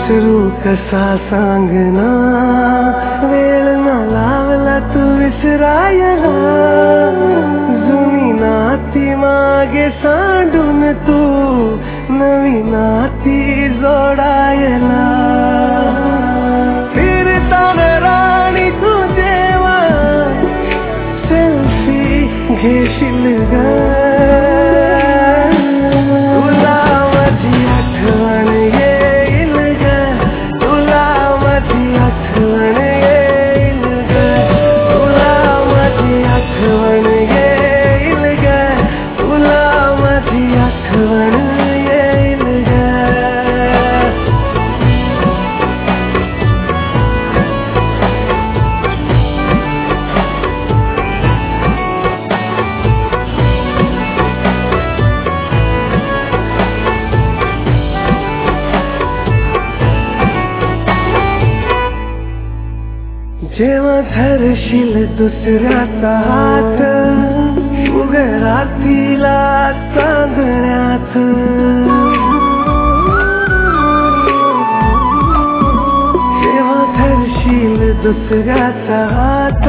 विसरू कसा सांगना, वेळ न लावला तू विसरायला. जुनी नाती मागे सांडून तू नवी नाती जोडायला. फिरताना राणी तू जेव्हा सेल्फी घेशील ग, तुला माझी आठवण येईल ग, तुला माझी आठवण येईल ग, तुला माझी आठवण येईल ग, तुला माझी आठवण येईल ग. जेव्हा धरशील दुसऱ्याचा हात उघरातीला चांदण्यात, जेव्हा धरशील दुसऱ्याचा हात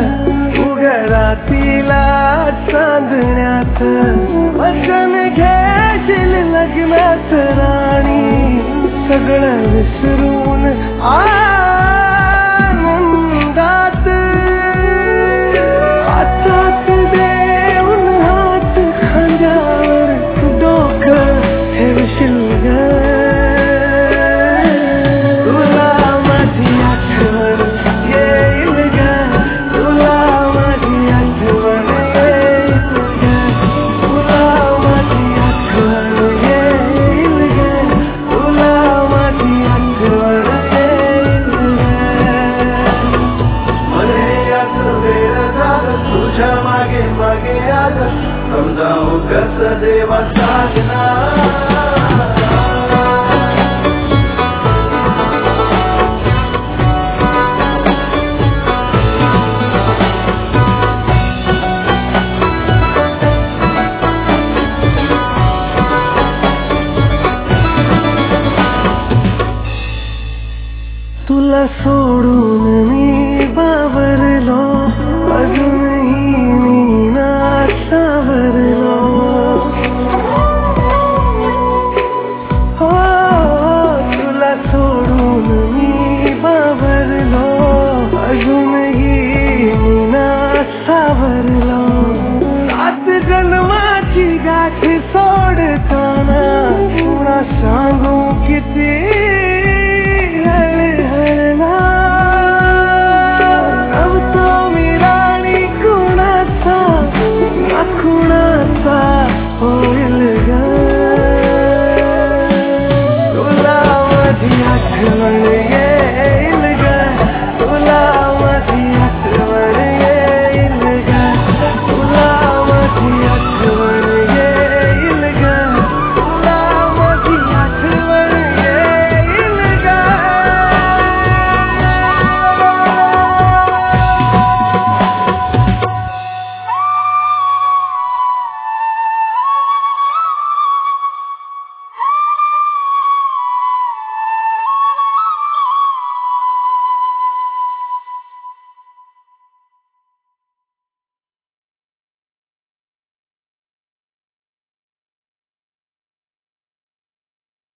उघरातीला चांदण्यात, वचन घेशील लग्नात राणी सगळं विसरून हातात देऊन हात खांद्यावर डोकं ठेवशील ग, तुला माझी आठवण येईल ग, तुला माझी आठवण येईल ग, तुला माझी आठवण येईल ग, तुला माझी आठवण येईल ग. तुझ्या मागे मागे आलं समजावू कसं देवा साधना. तुला सोडून मी बावरलो, अजूनही मी ना सावरलो. हो तुला सोडून मी बावरलो, अजूनही मी ना सावरलो. 7 जन्माची गाठ सोडताना तुला सांगू किती